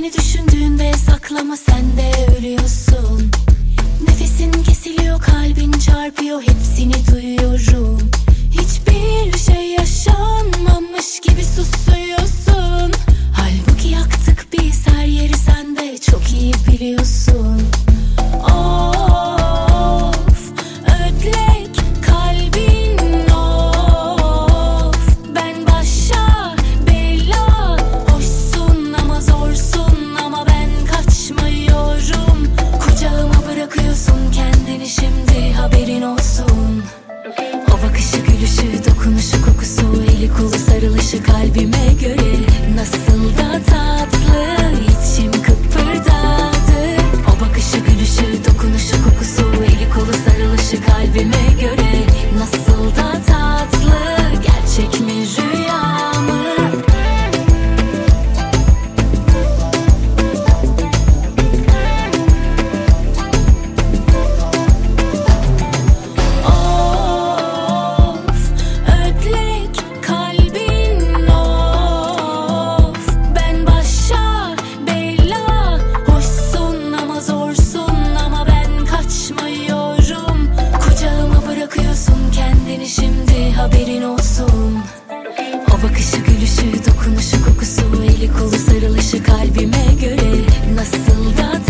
Beni düşündüğünde saklama, sen de ölüyorsun. Nefesin kesiliyor, kalbin çarpıyor, hepsini duyuyorum. Hiçbir şey yaşanmamış gibi susuyorsun. Halbuki yaktık biz her yeri, sen de çok iyi biliyorsun. Of, ödlek kalbin of. Ben başa bela, hoşsun ama zorsun, ama ben kaçmıyorum. Kucağıma bırakıyorsun kendini şimdi, haberin olsun. O bakışı, gülüşü, dokunuşu, kokusu, eli kolu sarılışı kalbime göre nasıl da tatlı, içim kıpırdadı. O bakışı, gülüşü, dokunuşu, kokusu, eli kolu sarılışı kalbime göre nasıl da tatlı. Gerçek mi, rüya mı? Şimdi haberin olsun. O bakışı, gülüşü, dokunuşu, kokusu, eli kolu sarılışı kalbime göre nasıl da